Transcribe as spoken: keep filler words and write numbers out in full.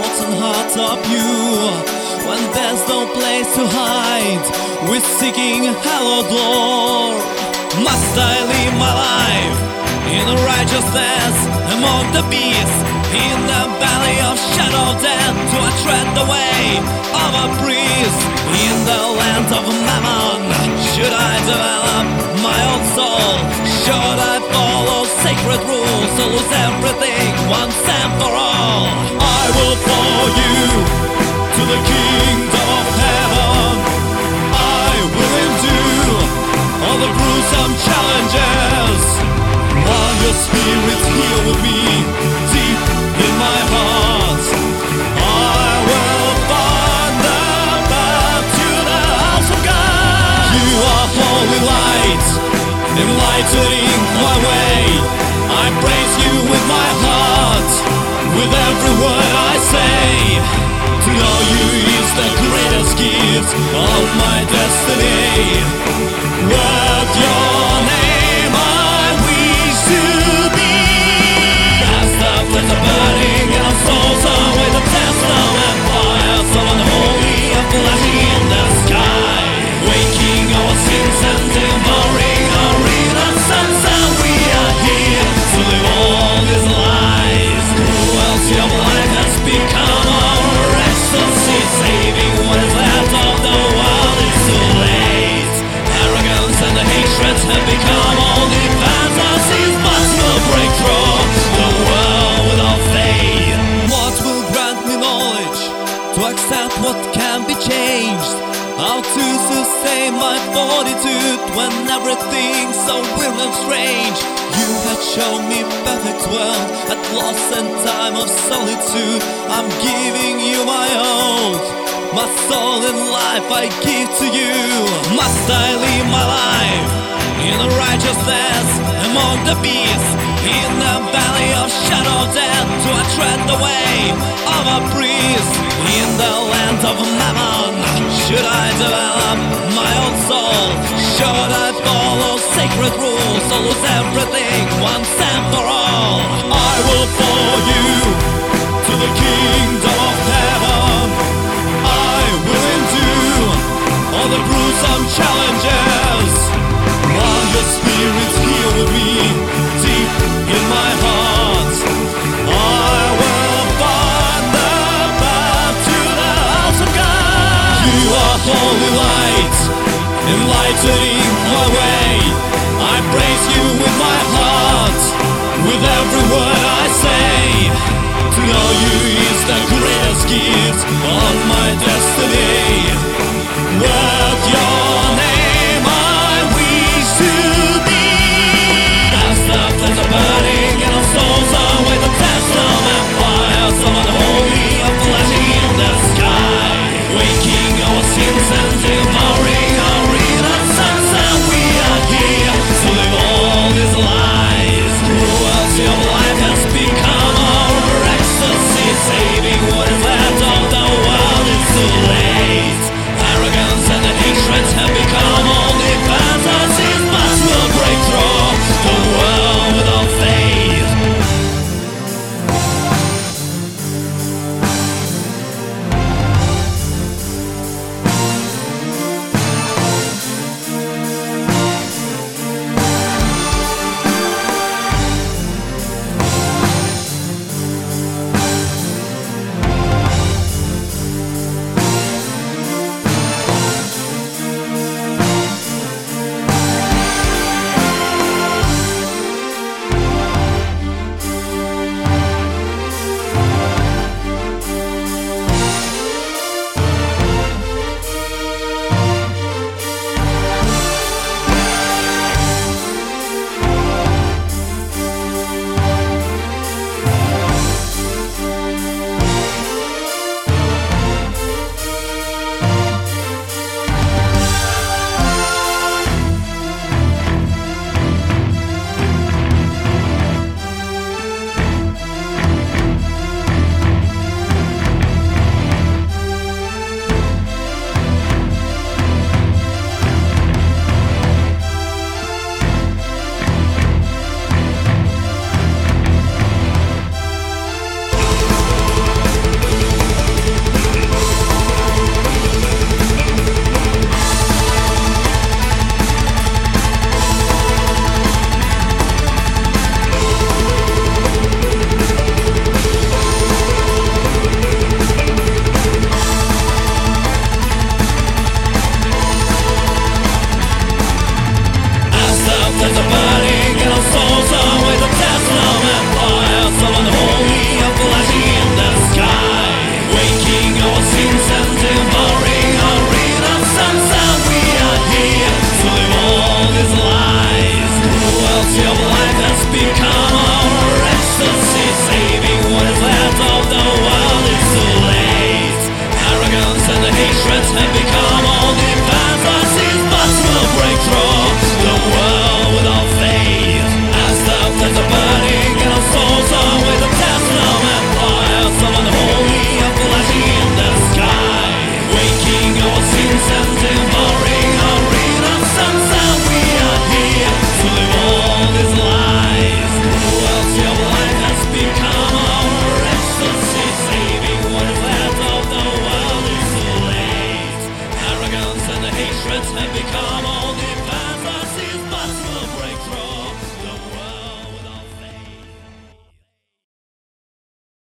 thoughts and hearts of you. When there's no place to hide, we're seeking hallowed Lord. Must I live my life in righteousness among the beasts, in the valley of shadow of death, to tread the way of a priest? In the land of Mammon, should I develop my own soul? Should I follow sacred rules to lose everything once and for all? I will follow you to the kingdom of heaven. I will endure all the gruesome challenges, while your spirit here with me, deep in my heart. I will find the path to the house of God. You are holy light, enlightening my way. I praise you with my heart, with every word I say. To know you is the greatest gift of my destiny. With your name I wish to be. As the flames are burning and our souls are with the testament fire, so unholy and flashing in the sky, waking our sins and devouring our innocence. And we are here to live all these lies. Cruelty of life has become our ecstasy, saving what is left of the world is too late. Arrogance and the hatred have become only fantasies, but we'll break through the world without faith. What will grant me knowledge to accept what can be changed? How to sustain my fortitude when everything's so weird and strange? You had shown me perfect world at loss and time of solitude. I'm giving you my oath, my soul and life I give to you. Must I live my life in righteousness among the beasts, in the valley of shadow of death, to tread the way of a priest? In the land of Mammon, should I develop my own soul? Should I follow sacred rules or lose everything once and for all? I will follow you to the kingdom of heaven. I will endure all the gruesome challenges, while your spirit's here with me, deep in my heart. I will find the path to the house of God. You are holy light, enlightening my way. I praise you with my heart, with every word I say. To know you is the greatest gift of my day.